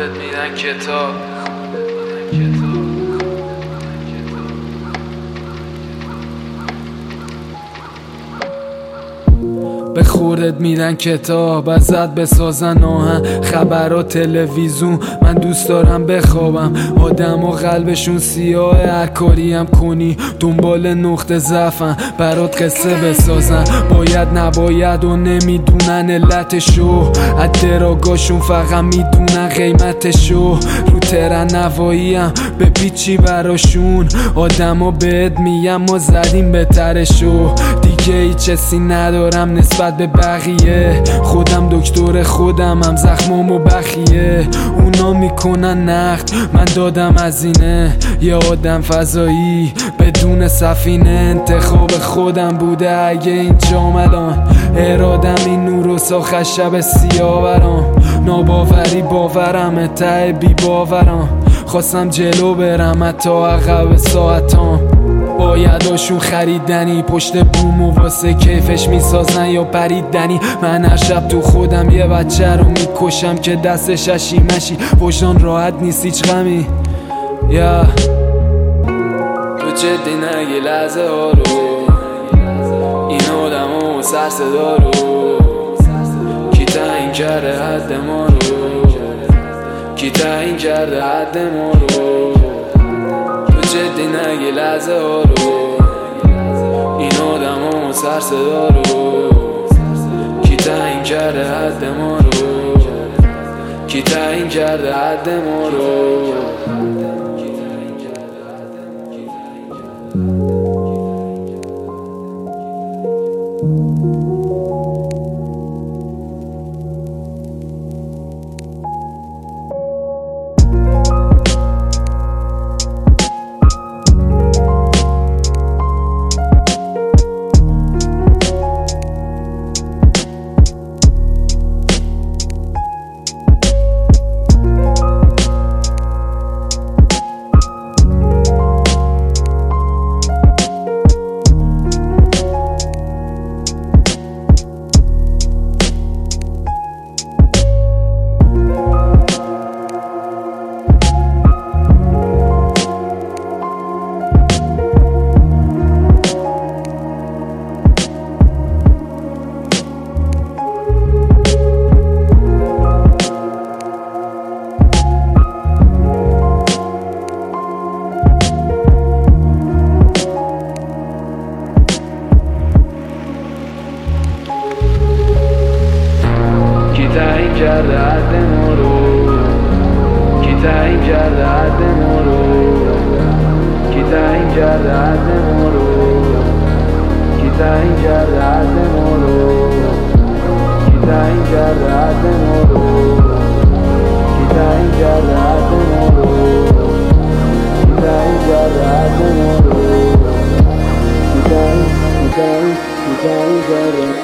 خودت میدن کتاب. به خوردت میدن کتاب، ازت بسازن آهن، خبر و تلویزیون. من دوست دارم بخوابم، آدم و قلبشون سیاه، هر کاری هم کنی دنبال نقطه ضعفن، برات قصه بسازن باید نباید و نمیدونن علتشو، از دراگاشون فقط میدونن قیمتشو. رو ترن نواییم به پیچی براشون، آدما بهت میگم ما زدیم بهترشو. دیگه هیچ حسی ندارم نسبت به بقیه، خودم دکتر خودمم، زخمامو بخیه. اونا میکنن نقد، من دادم هزینه. یه آدم فضایی بدون سفینه، انتخاب خودم بوده اگه اینجام الان. ارادم این نور و ساخت شب سیاه برام، ناباوری باورم ته بی باورم. خواستم جلو برم حتی عقب ساعتام، بایداشون خریدنی، پشت بوم و واسه کیفش میسازن یا پریدنی. من هر شب تو خودم یه بچه رو میکشم که دستش اشیمشی، وجدان راحت نیست هیچ غمی. یا تو جدی نگی لحظه ها رو، این آدم و سر صدا رو، کی تعیین کرده حد ما رو، کی تعیین کرده حد ما رو. جدی نگی لحظه ها رو، این آدم و سر صدا رو، کی تعیین کرده حد ما رو، کی تعیین کرده حد ما رو. تعیین کرده حد ما رو، کی تعیین کرده حد ما رو، کی تعیین کرده حد ما رو، کی تعیین کرده حد ما رو، کی تعیین کرده حد ما رو، کی تعیین کرده حد ما رو، کی تعیین کرده حد ما رو، کی تعیین کرده